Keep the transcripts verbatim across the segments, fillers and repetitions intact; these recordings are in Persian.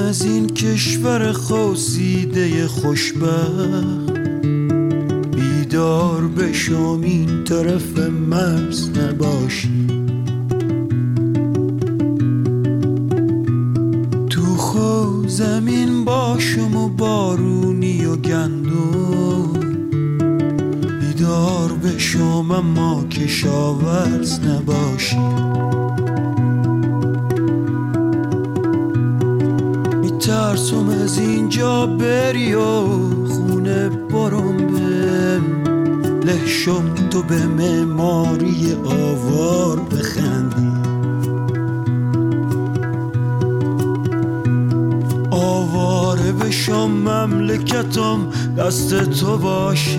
از این کشور خواسیده خوشبخت، بیدار بشم این طرف مرز نباشی. تو خو زمین باشم و بارونی و گندم، بیدار بشم اما کشاورز نباشی. میترسم از اینجا بری و خونه برم بهم، لهشم تو به معماری آوار بخندی. آواره بشم مملکتم دست تو باشه،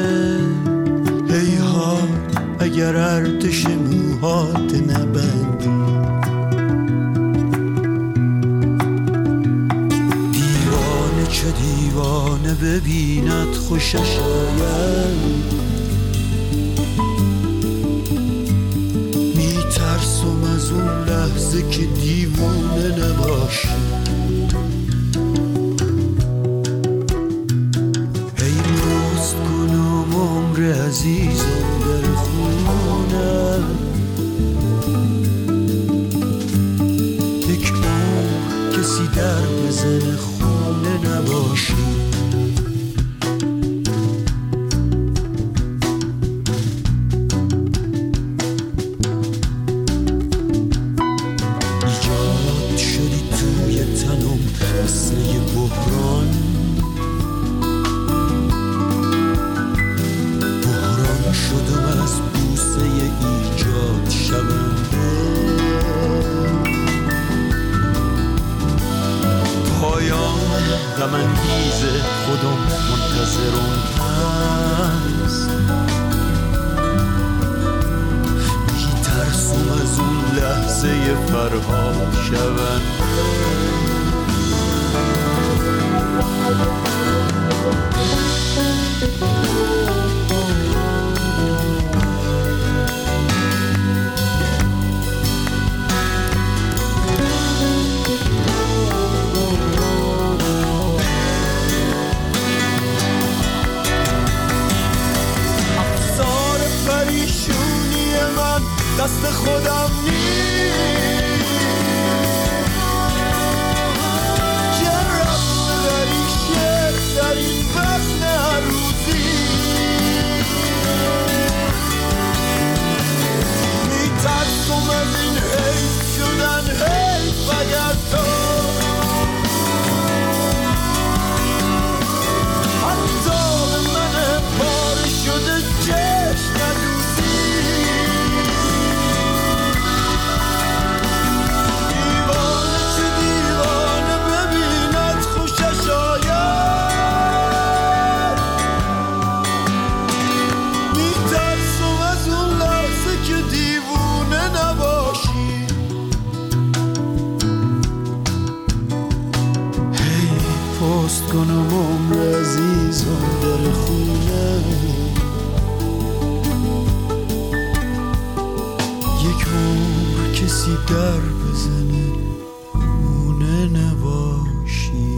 هیها اگر ارتش موهات نبندی. دیوانه چه دیوانه ببیند خوشش آید، میترسم از اون لحظه که دیوانه نباشی. عزیزم در خونه یک عمر کسی در بزن خونه نباشی. ایجاد شدی توی تنم مثل یه بحران، شدم از بوسه ایجاد شونده. پایان غم انگیز خودم منتظرم هست، میترسم از اون لحظه فرهاد شونده. دست خودم نیست که رفت داری شعر در این وزن هر روزی. میترسم از این حیف شدن حیف اگر تو حتی به من پاره شده چشم ندوزی. کنم عمر عزیزم در خونه، یک عمر کسی در بزنه خونه نباشی.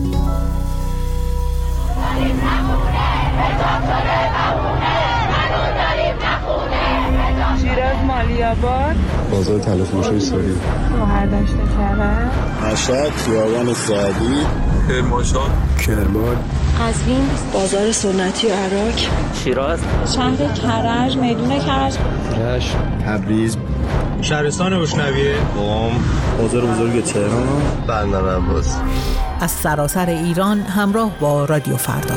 داریم نخونه ازاد شده بمونه، هنوز داریم نخونه. شیراز مالیاباد، بازار تلفروشی ساری، شوهرداشت کرد، مشهد خیابان سعدی، کرمانشاه، کرمان، قزوین، بازار سنتی و عراق، شیراز، شهر کرج، میدون کرج، رشت، تبریز، شهرستان بشنویه، قم، بازار بزرگ تهران، بندر عباس. از سراسر ایران همراه با رادیو فردا.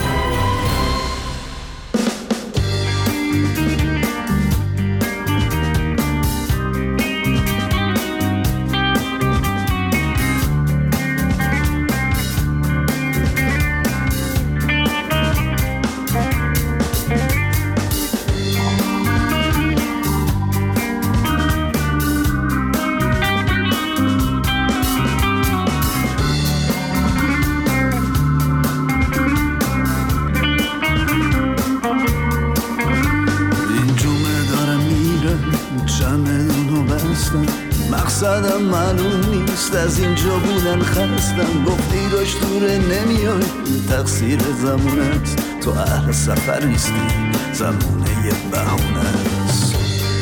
مقصدم معلوم نیست، نیست، از اینجا بودن خستم. گفتی داشت دوره نمیای، تقصیر زمونت. تو اهل سفر نیستی، زمونه یه بهونه است.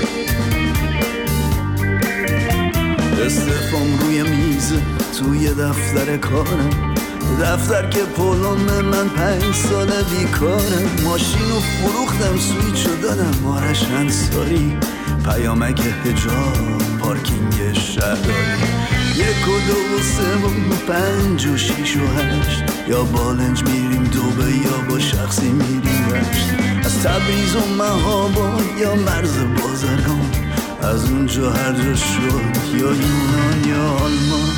استفام روی میز توی دفتر کارم، دفتر که پولم من پنج ساله بیکارم. ماشینو فروختم سویچو دادم آرش انصاری، پیامک حجاب پارکینگ شهرداری. یک و دو و سه و پنج و شیش و هشت، یا بالنج میریم دوبه یا با شخصی میریم رشت. از تبریز و مهاباد یا مرز بازرگان، از اونجا هر جا شد، یا یونان یا آلمان.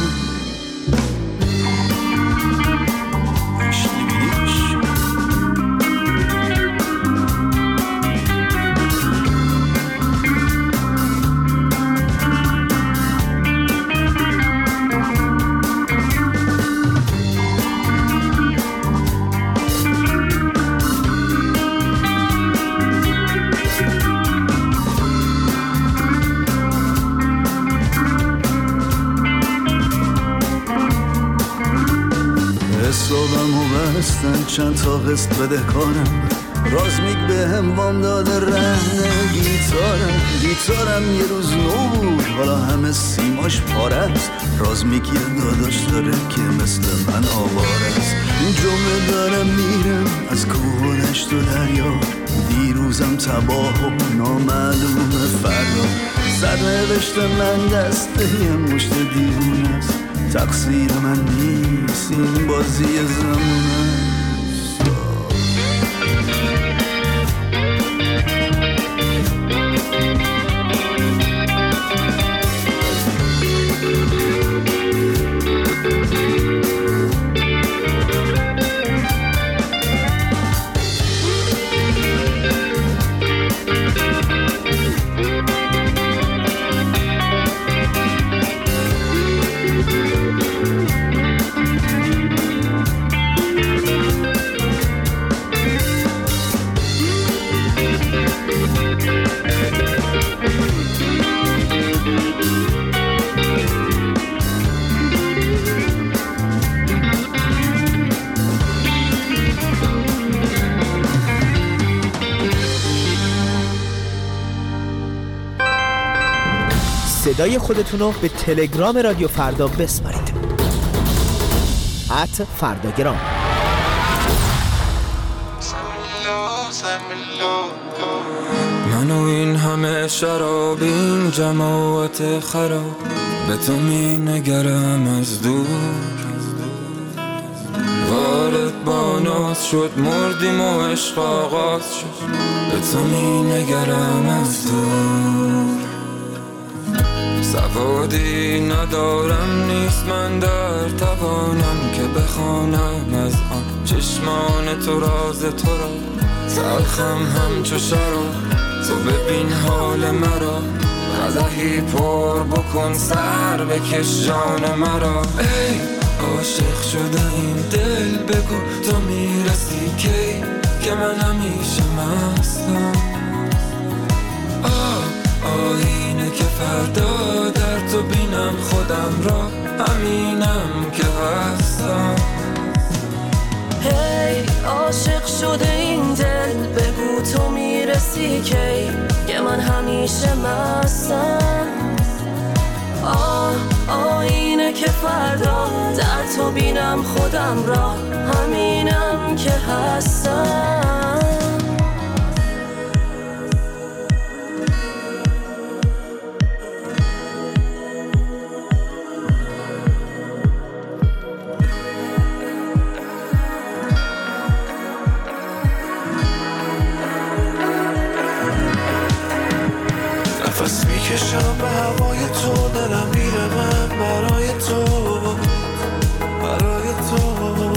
حسابم و بستن چند تا قسط بده کارم. رازمیک به هم وام داده رهن گیتارم. گیتارم یه روز نو بود، حالا همه سیماش پاره است. رازمیک یه داداش داره که مثل من آواره است. این جمعه دارم میرم از کوه و دشت و دریا، دیروزم تباه و نامعلوم فردا. سرنوشت من دسته یه مشت دیوونه است، تقصیر من نیست، این بازی زمونه است. صدای خودتون رو به تلگرام رادیو فردا بسپارید. ات فرداگرام. من و این همه شراب، این جماعت خراب، به تو می نگرم از دور. وارد با ناز شد، مردیم و عشق آغاز شد، به تو می نگرم از دور. سوادی ندارم، نیست من در توانم که بخوانم از آن چشمان تو راز تو را. تلخم همچو شراب، تو ببین حال مرا. قدحی پر بکن، سر بکش جان مرا. ای عاشق شده این دل، بگو تو میرسی کی که من همیشه مستم. آه آینه که فردا در تو بینم خودم را، همینم که هستم. هی hey, عاشق شده این دل، بگو تو میرسی کی که من همیشه مستم. آه آینه که فردا در تو بینم خودم را، همینم که هستم. نفس میکشم به هوای تو، دلم میره من برای تو، برای تو.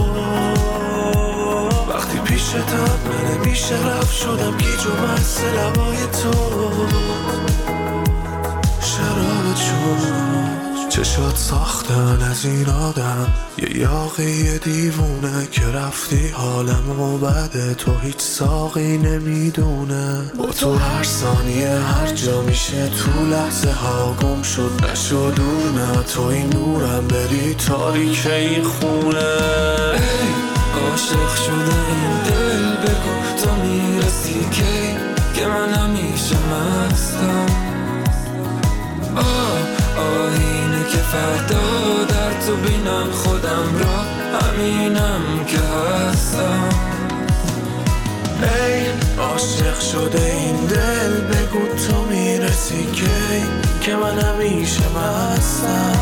وقتی پیشتم من بیشه رفت شدم، گیج و مست لبای تو. شرابت شد چشات ساختن از این آدم، یه یاقی دیوونه که رفتی حالمو بده، تو هیچ ساقی نمیدونه. با تو هر ثانیه هر جا میشه تو لحظه ها گم شد نشد دور، نه تو این نورم بری تاریک این خونه. ای عاشق شده این دل بگو تو میرسی کی که من همیشه مستم. آه آینه که فردا در تو بینم خودم را، همینم که هستم. ای عاشق شده این دل بگو تو میرسی کی که من همیشه مستم.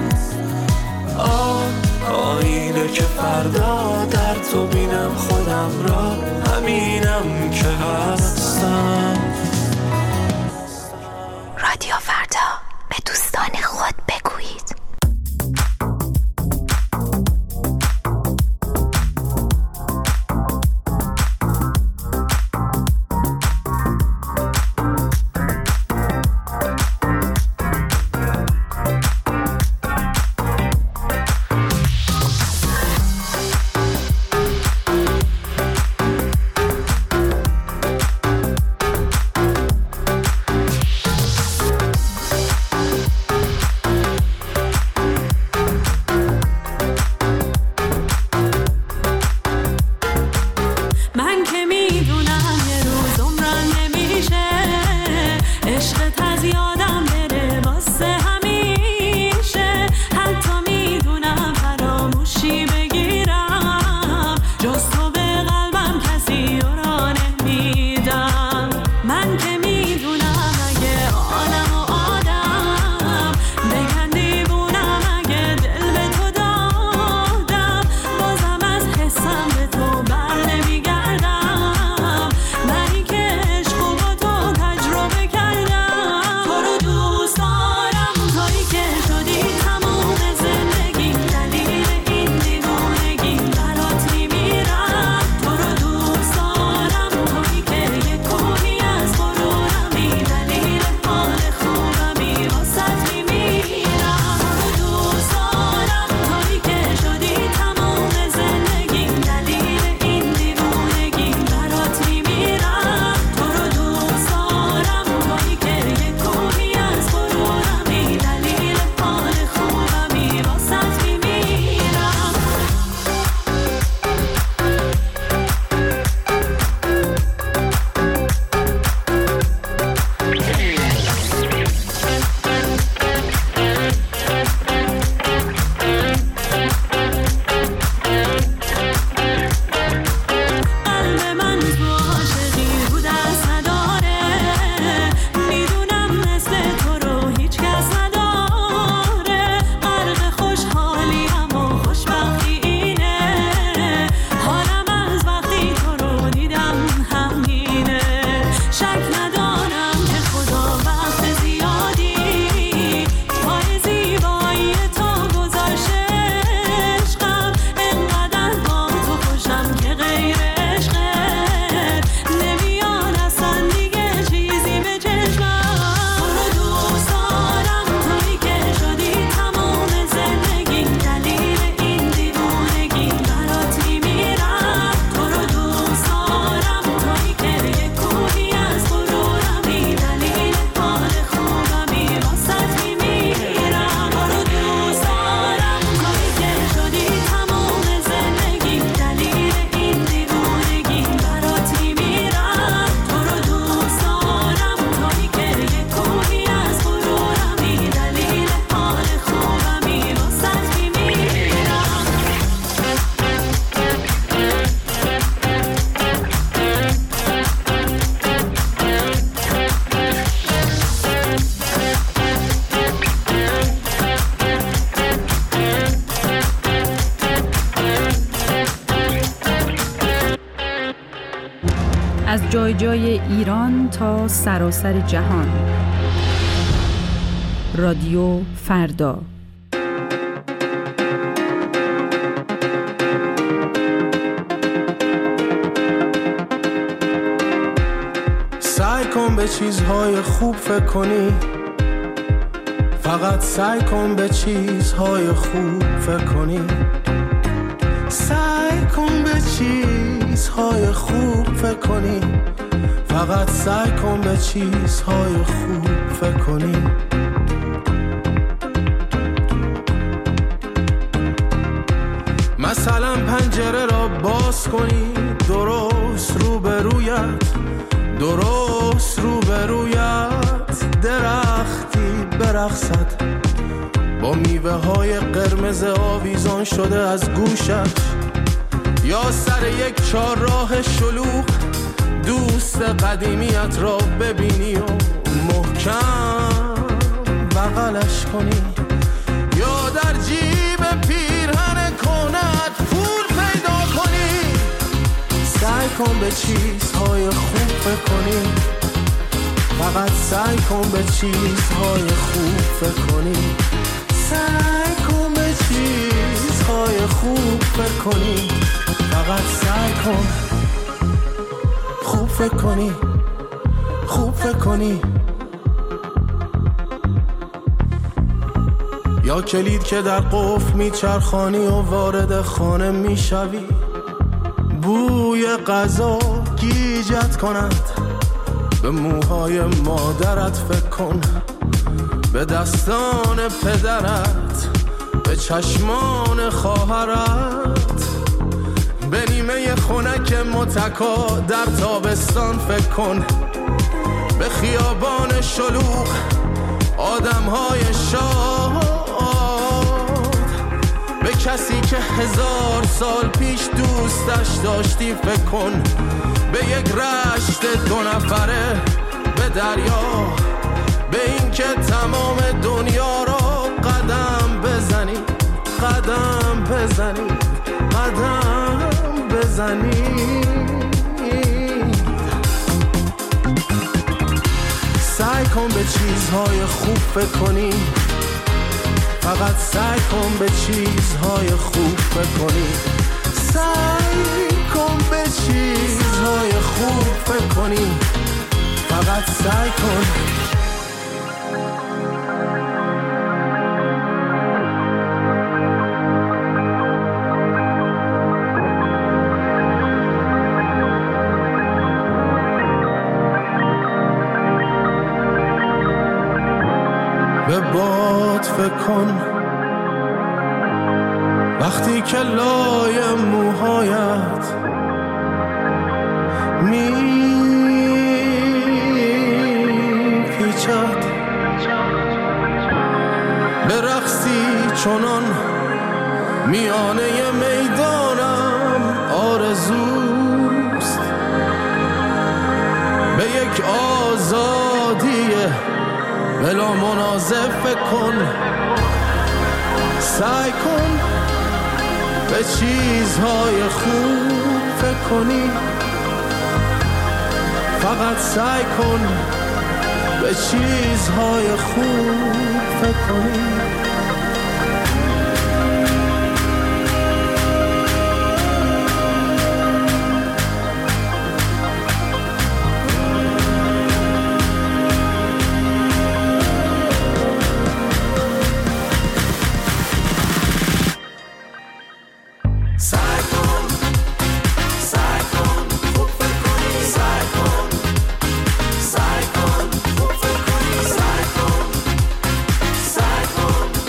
آه آینه که فردا در تو بینم خودم را، همینم که هستم. رادیو فردا، به دوستان خود بگویید. از جای جای ایران تا سراسر جهان. رادیو فردا. سعی کن به چیزهای خوب فکر کنی، فقط سعی کن به چیزهای خوب فکر کنی، سعی کن به چیزهای خوب فکر کنی، فقط سعی کن به چیزهای خوب فکر کنی. مثلا پنجره را باز کنی، درست روبرویت، درست روبرویت درختی برقصد با میوه های قرمز آویزان شده از گوشش، یا سر یک چهارراه شلوغ دوست قدیمیت را ببینی و محکم بغلش کنی، یا در جیب پیرهن کنت پول پیدا کنی. سعی کن به چیزهای خوب فکر کنی، فقط سعی کن به چیزهای خوب فکر کنی، سعی کن به چیزهای خوب فکر کنی، فقط سعی کن خوب فکر کنی، خوب فکر کنی. یا کلید که در قفل میچرخانی و وارد خانه میشوی، بوی غذا گیجت کند، به موهای مادرت فکر کن، به دستان پدرت، به چشمان خواهرت، به نیمه خنک متکا در تابستان فکر کن، به خیابان شلوغ آدمهای شاد، به کسی که هزار سال پیش دوستش داشتی فکر کن، به یک رشت دو نفره، به دریا، به این که تمام دنیا را قدم بزنی، قدم بزنی، قدم بزنی. سعی کن به چیزهای خوب فکر کنی، فقط سعی کن به چیزهای خوب فکر کنی، سعی کن به چیزهای خوب فکر کنی، فقط سعی کن. به باد فکر کن وقتی که لای موهایت می پیچد، به رقصی چنان میانه میدانم آرزوست، به یک آزادی بلا منازع فکر کن، سعی کن به چیزهای خوب فکر کنی، فقط سعی کن به چیزهای خوب فکر کنی. سعی کن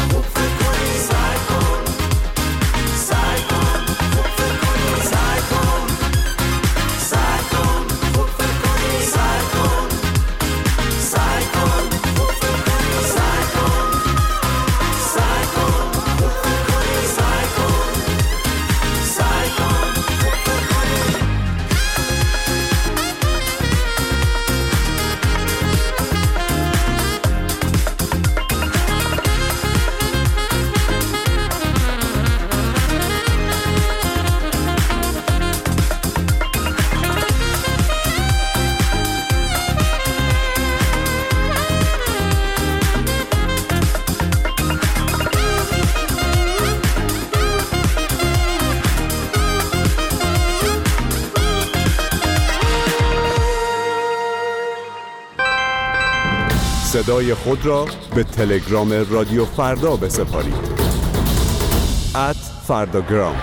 صدای خود را به تلگرام رادیو فردا بسپارید. ات فرداگرام.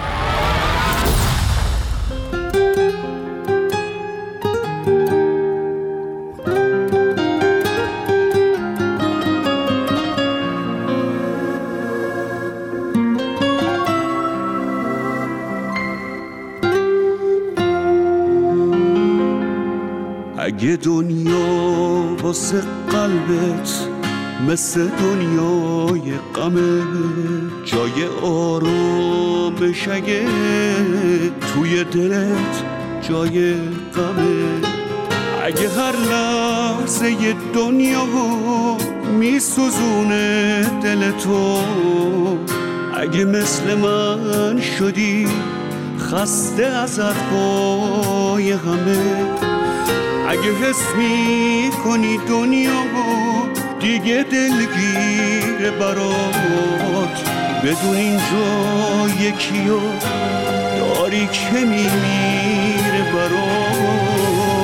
اگه دنیا واسه قلبت مثل دنیای غمه، جای آرامش اگه توی دلت جای غمه، اگه هر لحظه ی دنیا میسوزونه دلتو، اگه مثل من شدی خسته از حرفای همه، اگه حس می کنی دنیا دیگه دلگیر برات، بدون اینجا یکیو داری که میمیره برات.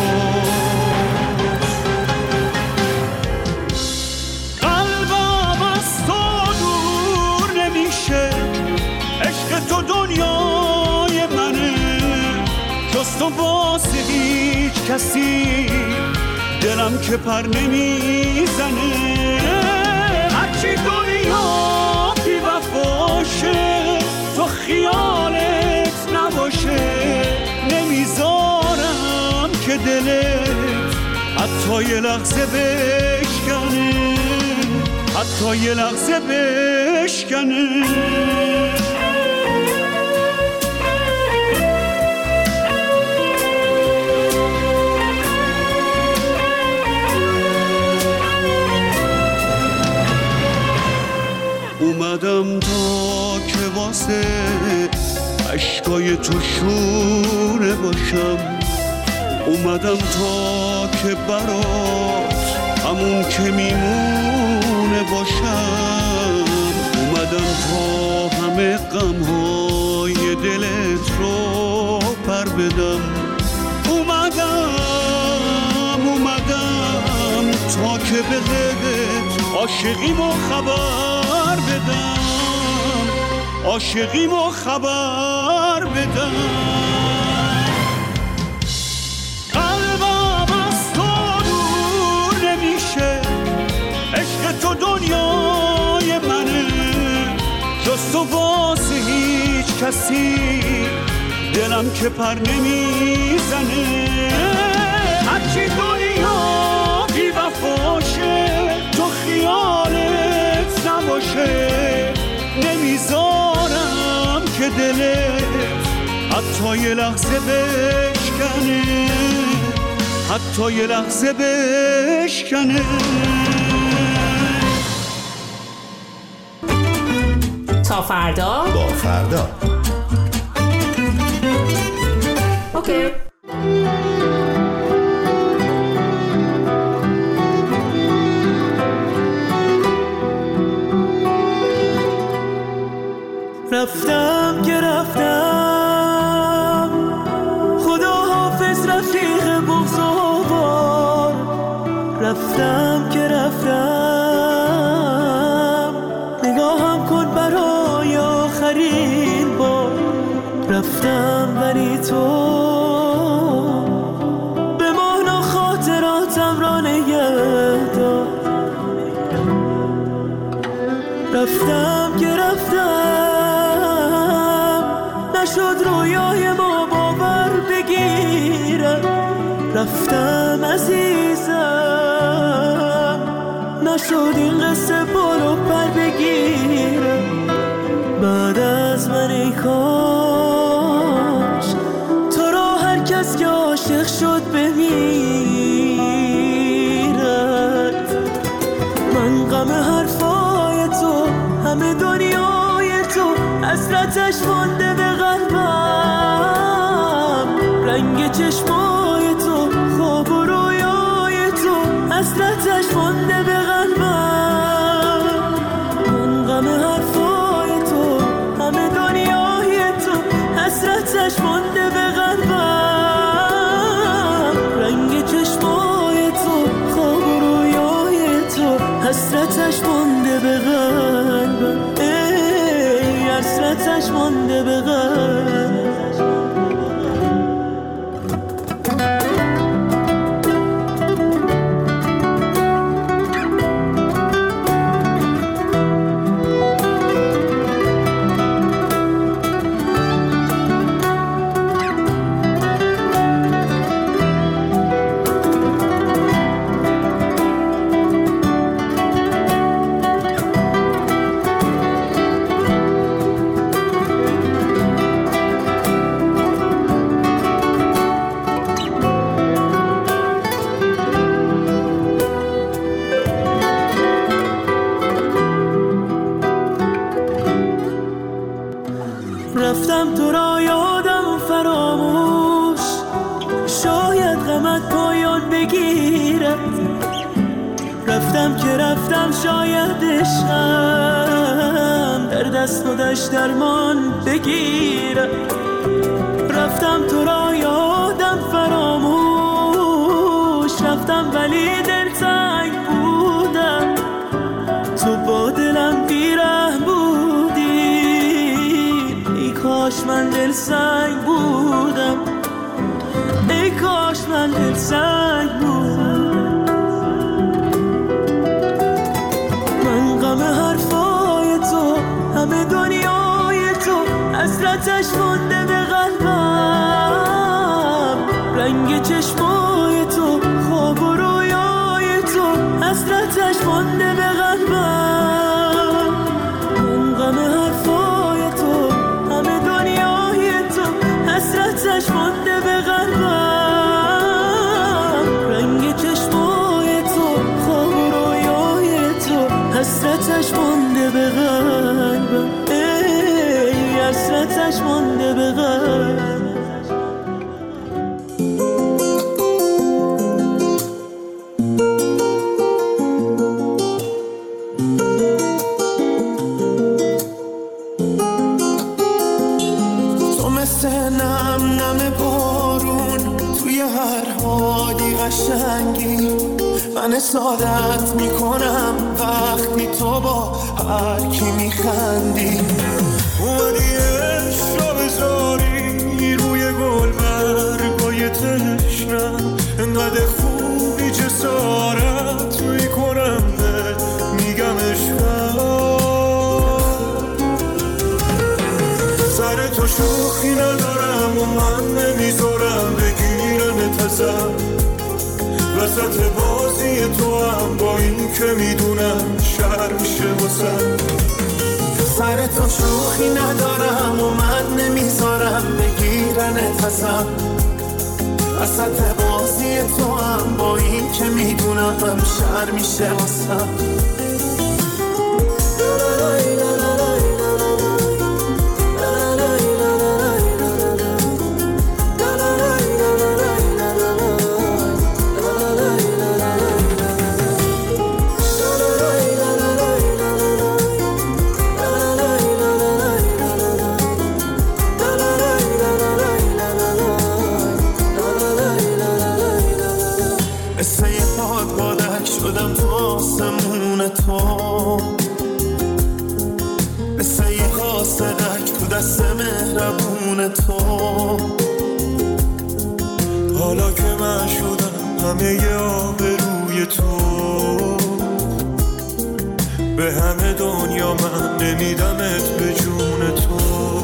قلبم از تو دور نمیشه، عشق تو دنیای منه، جز تو واسه هیچ کسی دلم که پر نمیزنه، هرچی دنیا بی وفاشه تو خیالت نباشه، نمیذارم که دلت حتی یه لحظه بشکنه، حتی یه لحظه بشکنه. اومدم تا که واسه عشقای تو شونه باشم، اومدم تا که برات همون که میمونه باشم، اومدم تا همه غمهای دلت رو پر بدم، اومدم اومدم تا که بهت عاشقیمو خبر بدم، عاشقیمو خبر بدم. قلبم از تو دور نمیشه، عشق تو دنیای منه، جز تو واسه هیچ کسی دلم که پر نمیزنه، هرچی دنیا بی وفاشه تو خیالت نباشه، نمیذارم که دلت حتی یه لحظه بشکنه، حتی یه لحظه بشکنه. تا فردا با فردا. اوکی. رفتم که رفتم، خدا حافظ رفیق بغض‌آور، رفتم که رفتم، نگاهم کن برای آخرین بار، رفتم ولی تو بمانا خاطراتم را نگه دار، رفتم که رفتم، نشد رویای ما باور بگیرم، رفتم عزیزم، نشد این قصه بارو پر بگیرم، بعد از من ای کاش تو را هر کس که عاشق شد بمیرد، من غم حرفای تو همه دنیای تو حسرتش مانده به قلبم، رنگ چشمای تو خواب و رویای تو حسرتش مانده به قلبم، من غم حرفای تو همه دنیای تو حسرتش مانده به قلبم، رنگ چشمای تو خواب و رویای تو غمت پایان بگیرد. رفتم که رفتم شاید عشقم در دست خودش درمان بگیرد. رفتم تو را یادم فراموش رفتم ولی دلتنگ بودم. تو با دلم بیره بودی، ای کاش من دل سنگ بودم، ای کاش من دل سنگ بودم. من غم حرفای تو، همه دنیای تو، حسرتش مونده به قلبم. رنگ چشمای تو، خواب و رویای تو، حسرتش مونده به قلبم. من غم حرفای تو، همه دنیای تو، حسرتش مونده به قلبم. رنگ چشمای تو، خواب و رویای تو، حسرتش مونده به قلبم. ای حسرتش مونده به قلبم. تو مثل نم نم بارون توی هر حالی قشنگی. من سعادت میکنم وقتی تو با هر کی میخندی. اومدی عشق رو بذاری روی گل برگای تشنم. انقدر خوبی جسارت میکنم میگم عشقم. سر تو شوخی ندارم و من نمیذارم بگیرنت ازم. وسط بازی تو هم با این که میدونم شهر میشه واسم. سر تو شوخی ندارم و من نمیذارم بگیرنت ازم. وسط بازی تو هم با این که میدونم شهر میشه واسم. شدم تو آسمون تو، مثل یه قاصدک تو دست مهربون تو. حالا که من شدم همه ی آبروی تو، به همه دنیا من نمیدمت به جون تو.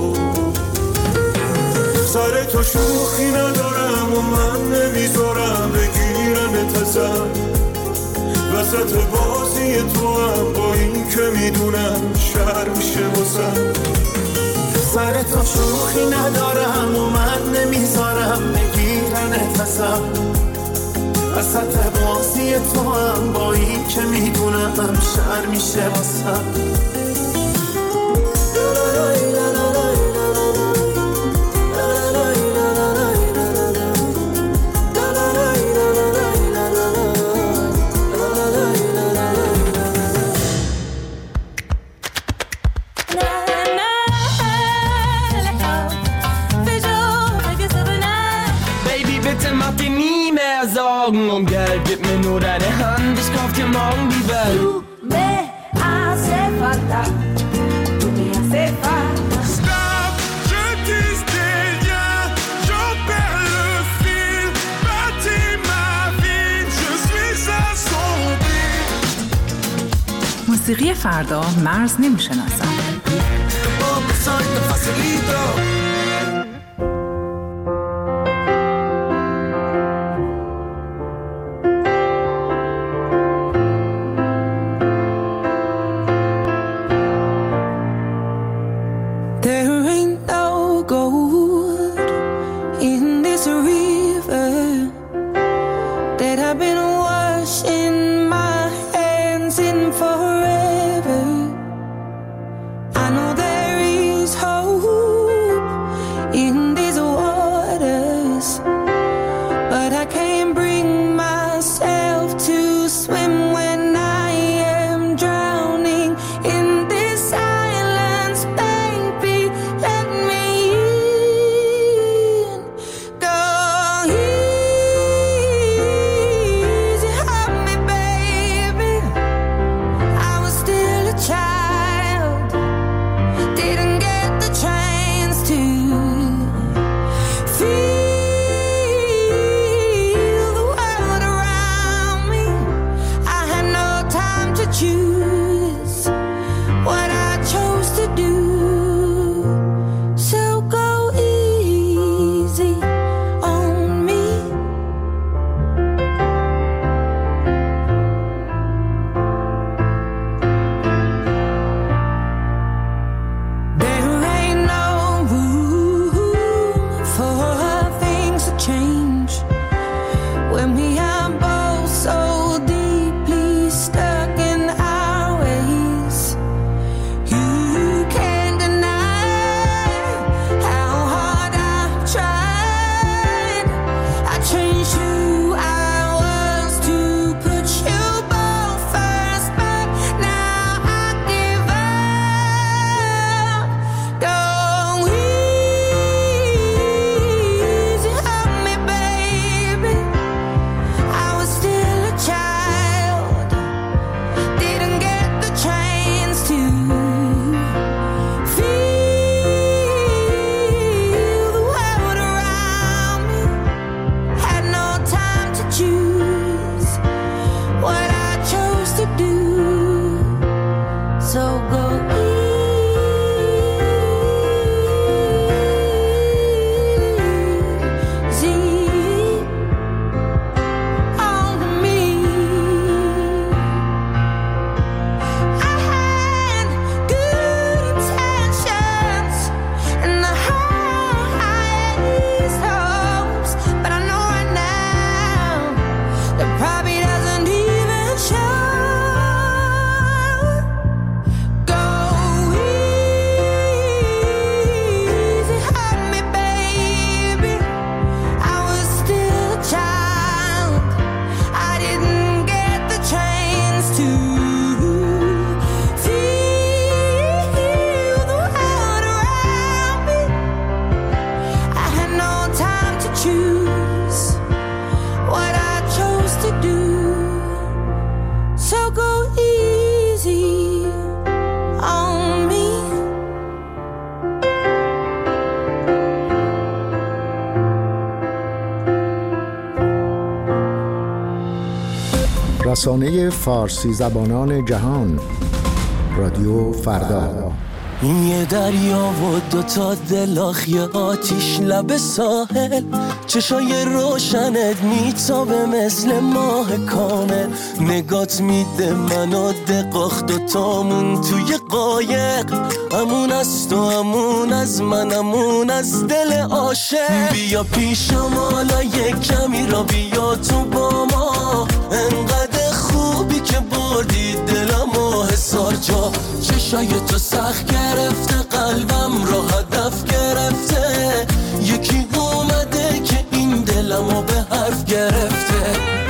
سر تو شوخی ندارم و من نمیذارم بگیرنت ازم. وسط بازی تو هم با این که میدونم شهر میشه واسم. سر تو شوخی ندارم و من نمیذارم بگیرنت ازم. وسط بازی تو هم با این که میدونم شهر میشه واسم. Und Geld, gib mir nur deine Hand, ich kauf dir morgen die Welt. Du me hace falta, tu me hace falta. Stop, je disais rien, j'en perds le fil. Bâtis ma vie, je suis assombri. موسیقی فردا مرز نمیشناسم. I know there is hope. رسانه فارسی زبانان جهان، رادیو فردا. یه دریا و دوتا دلاخ، یه آتیش لب ساحل، چشای روشنت میتابه مثل ماه کامل، نگات میده منو دقاخ دوتامون توی قایق، امون از تو امون از من امون از دل عاشق. بیا پیشم حالا یک کمی را بیا تو با ما، انقدر خوبی که بردی دلم و حسار جا، چشای تو سخت گرفته قلبم را هدف گرفته، یکی اومده که این دلمو به حرف گرفته.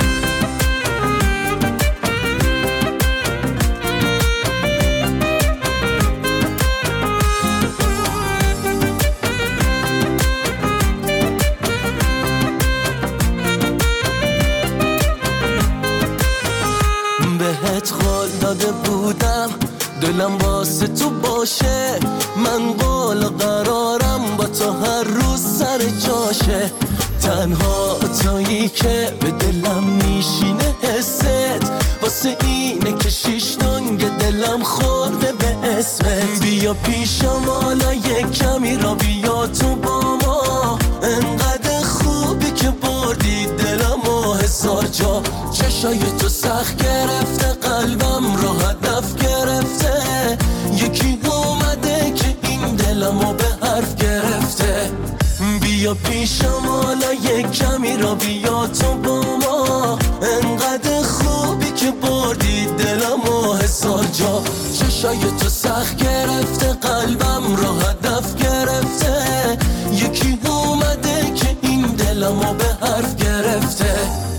بهت قول داده بودم دلم واسه تو باشه، من قول قرارم با تو هر روز سر جاشه، تنها تویی که به دلم میشینه حست، واسه اینه که شیش دنگ دلم خورده به اسمت. بیا پیشم حالا یک کمی را بیا تو با ما، انقدر خوبی که بردی دلم و حسار جا، چشای تو سخت گرفته قلبم را هدف گرفته، یکی اومده که این دلمو به حرف گرفته. بیا پیشم حالا یک کمی را بیا تو با ما، انقدر خوبی که بردی دلمو حسار جا، چشای تو سخت گرفته قلبم را هدف گرفته، یکی اومده که این دلمو به حرف گرفته.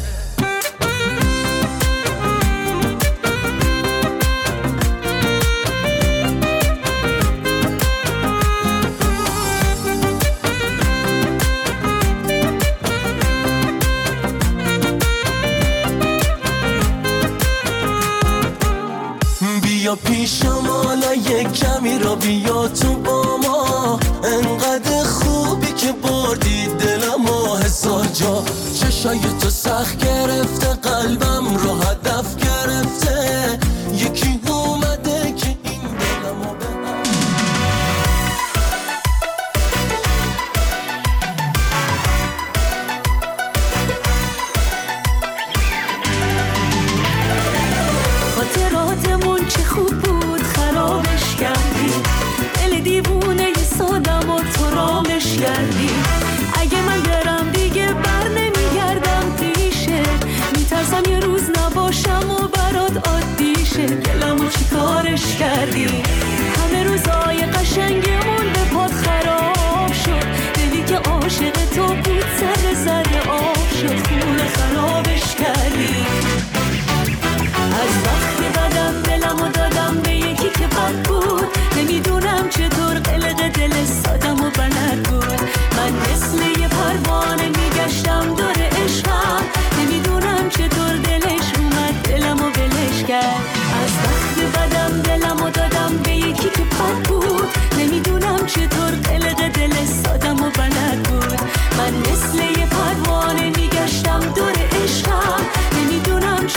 بیا پیشم حالا یک کمی را بیا تو با ما، انقدر خوبی که بردی دلم و حسار جا، چشای تو سخت گرفته قلبم را هدف گرفته، یکی اومده که این دلمو به خاطراتمون چه خوب بود خرابش کردی، دل دیوونه ی سادم و تو رامش کردی، اگه من برم دیگه بر نمیگردم پیشه، میترسم یه روز نباشم و برات عادیشه، گلمو چی کارش کردی، همه روزای قشنگمون به پات خراب شد، دلی که عاشق تو بود سر زر آب شد، خونه خرابش کردی. از وقتی بدم دلمو دادم به یکی که بد بود، نمیدونم چطور قلق دل سادم و بلد بود، من مثل یه پروانه میگشتم دور عشقم، نمیدونم چطور دلش اومد دلمو بلش کرد. از وقتی بدم دلمو دادم به یکی که بد بود، نمیدونم چطور قلق دل سادم و بلد بود، من مثل یه پروانه میگشتم دور عشقم، نمیدونم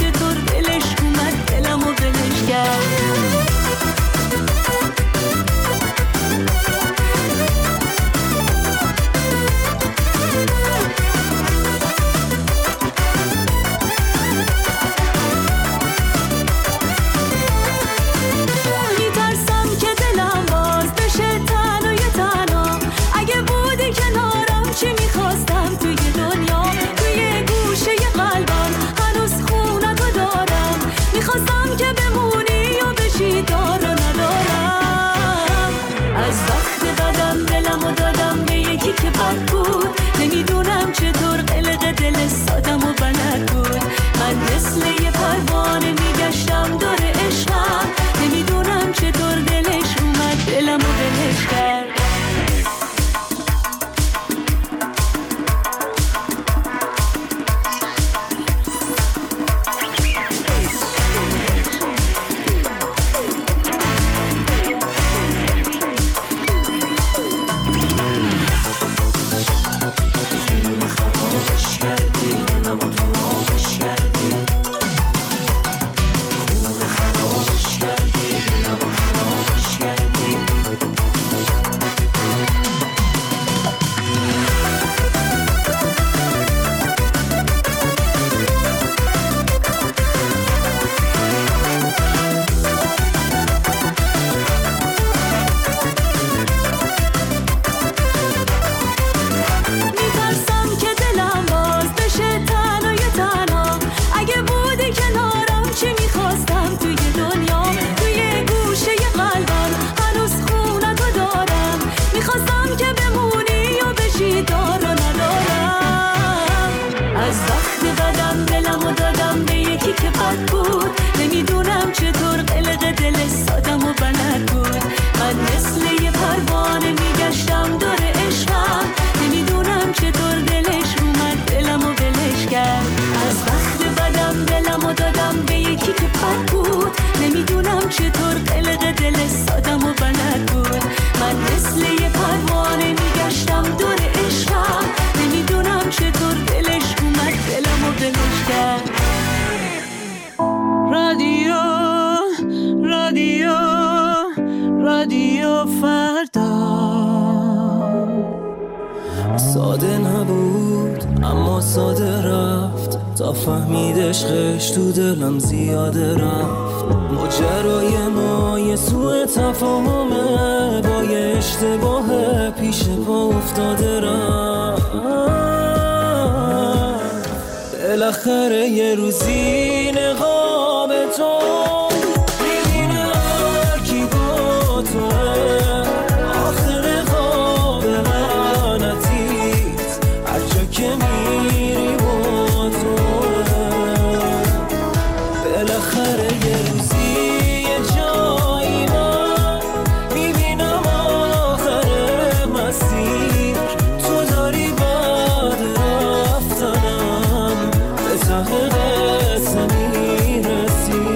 وقت بدم دلمو دادم به یکی که بد بود، نمیدونم چطور قلق دل سادم و بلد بود. من مثل یه پروانه میگشتم دور عشقم، نمیدونم چطور دلش اومد دلمو بلش کرد. از وقت بدم دلمو دادم به یکی که بد بود، نمیدونم چطور قلق دل سادم و بلد بود. من مثل یه پروانه میگشتم دور عشقم، نمیدونم چطور دلش اومد دلمو بلش کرد. رادیو رادیو رادیو فردا ساده نبود اما ساده رفت، تا فهمید عشقش تو دلم زیاده رفت. ماجرای ما یه سوء تفاهمه، با یه اشتباه پیش پا افتاده رفت. بالاخره یه روزی نقاب تو میبینه هر کی با توه، آخر خواب لعنتیت هر جا که میری با توه. بالاخره یه روزی یه جایی من میبینم آخر مسیر تو داری بعد رفتنم به ته قصه میرسی.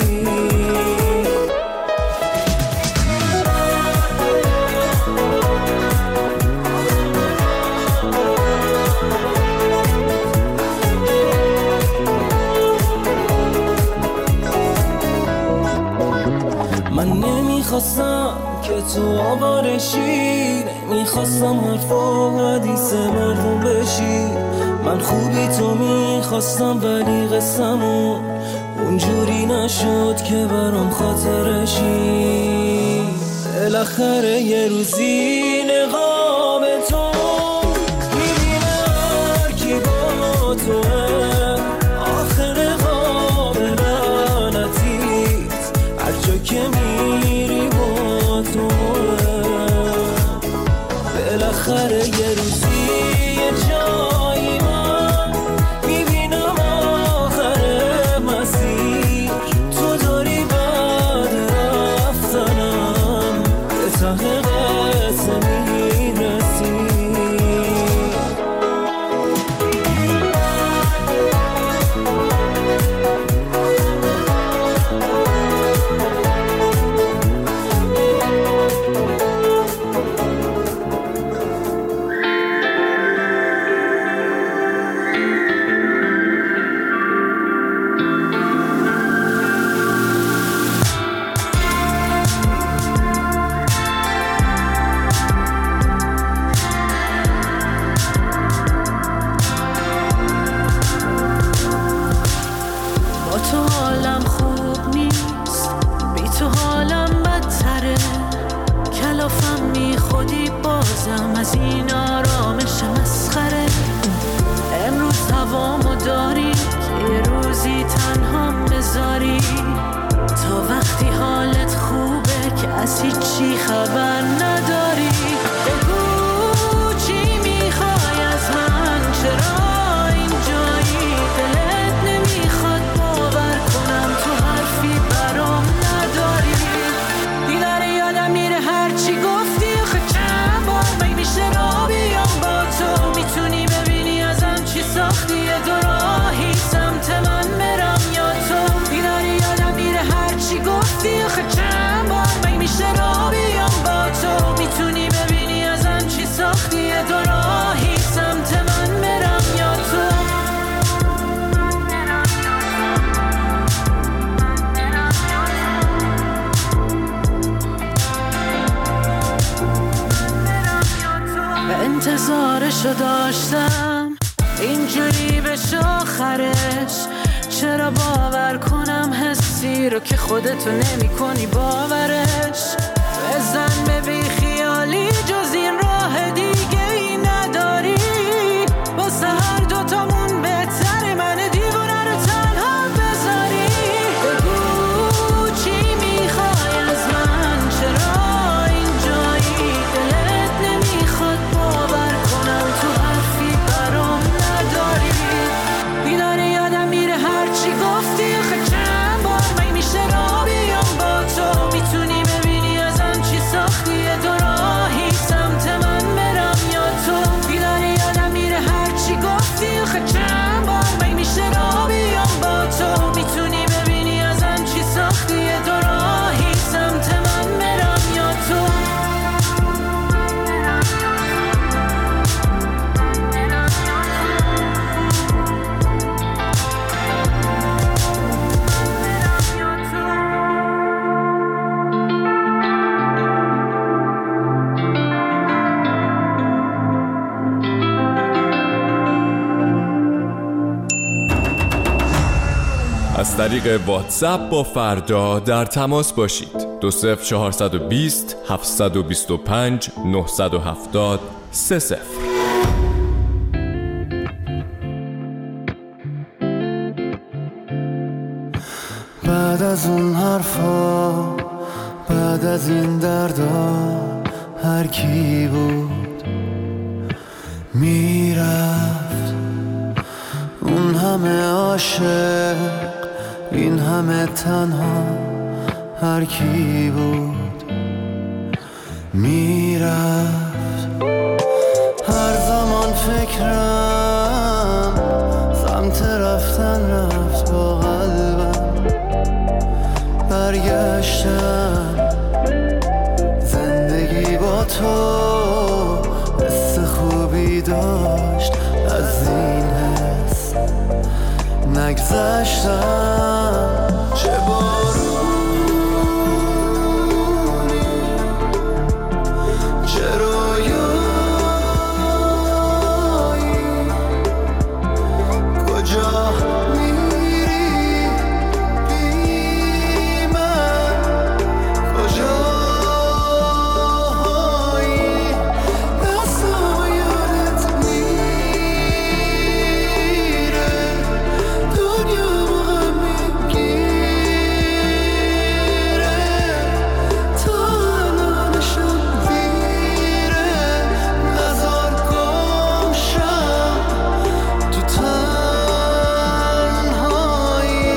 من نمیخواستم که تو آوارشی، نمیخواستم حرف و حدیث مردم بشی. من خوبی تو میخواستم ولی قصمون اونجوری نشد که برام خاطرشی. بالاخره یه روزی نقاب تو میبینه هر کی با توه، آخر خواب لعنتیت هر جا که میری با توه. بالاخره یه روزی یه جایی من میبینم آخر مسیر تو داری بعد رفتنم به ته قصه میرسی. با تو حالم خوب نیست، بی تو حالم بدتره. کلافم بی خودی بازم از این آرامش مسخره. امروز هوامو داری که یه روزی تنهام بذاری، تا وقتی حالت خوبه که از هیچی خبر نداری. بگو چی میخوای از من، چرا اینجایی؟ دلت نمیخواد باور کنم تو حرفی برام نداری. دیداره یادم میره هرچی گفتی، آخه چند بار می میشه را بیام با تو. میتونی ببینی ازم چی ساختی، یه دو راهی سمت من برم یا تو. دیداره یادم میره هرچی گفتی، آخه چند بار می میشه را بیام با تو. میتونی ببینی ازم چی ساختی، یه دو راهی سمت من برم یا تو. به انتظارشو داشتم اینجوری بشه آخرش. چرا باور کنم حسی رو که خودتو نمی کنی باورش. بزن به بی خیالی جز این راه دیگه ای نداری. واسه هر دوتامون بهتره من دیوونه رو تنها بذاری. بگو چی میخوای از من، چرا اینجایی؟ دلت نمیخواد باور کنم تو حرفی برام نداری. بیدار از طریق واتساپ با فردا در تماس باشید. دو صفر چهارصد و بیست هفتصد و بیست و پنج نهصد و هفتاد سه صفر. بعد از اون حرفا، بعد از این دردا، هر کی بود میرفت. اون همه عاشق، این همه تنها، هر کی بود میرفت. هر زمان فکرم سمت رفتن رفت، با قلبم برگشتم. زندگی با تو حس خوبی داشت، از این حس نگذشتم. چه بارونی، چه رویایی، کجا میری بی من، کجایی، دستم یادت میره، دنیا غم میگیره، تا الانشم دیره. نزار گم شم تو تنهایی.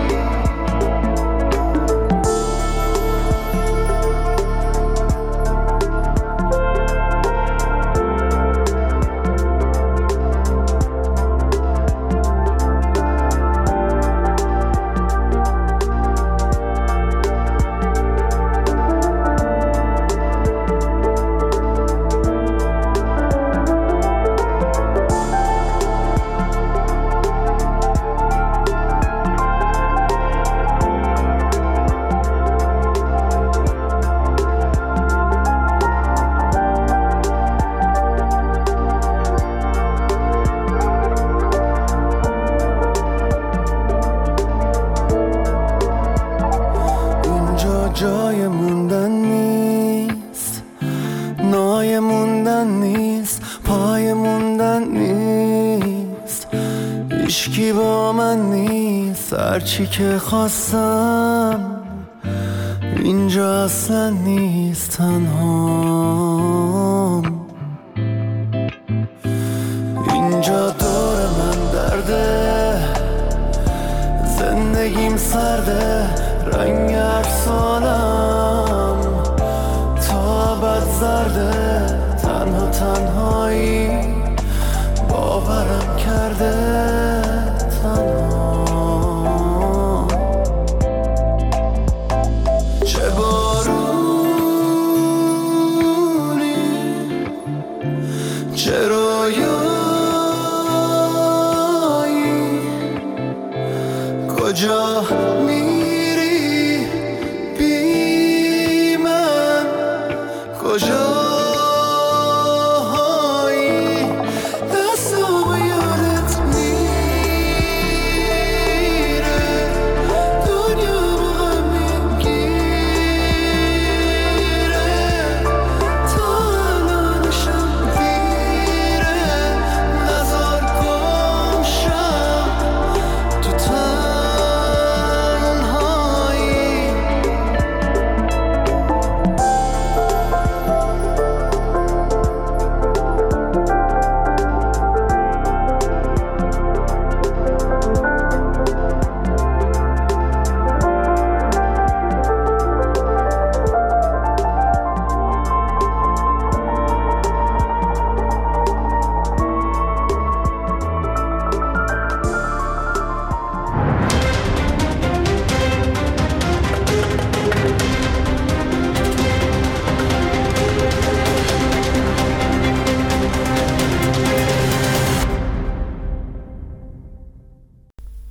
اینجا جای موندن نیست، نای موندن نیست، پای موندن نیست. هیچکی با من نیست، هرچی که خواستم اینجا اصلا نیست. تنهام اینجا دور من درده، زندگیم سرده، رنگ افسانم تا ابد زرده. تنها تنهایی باورم کرده، تنها. چه بارونی، چه رویایی، کجا میری بی من، کجا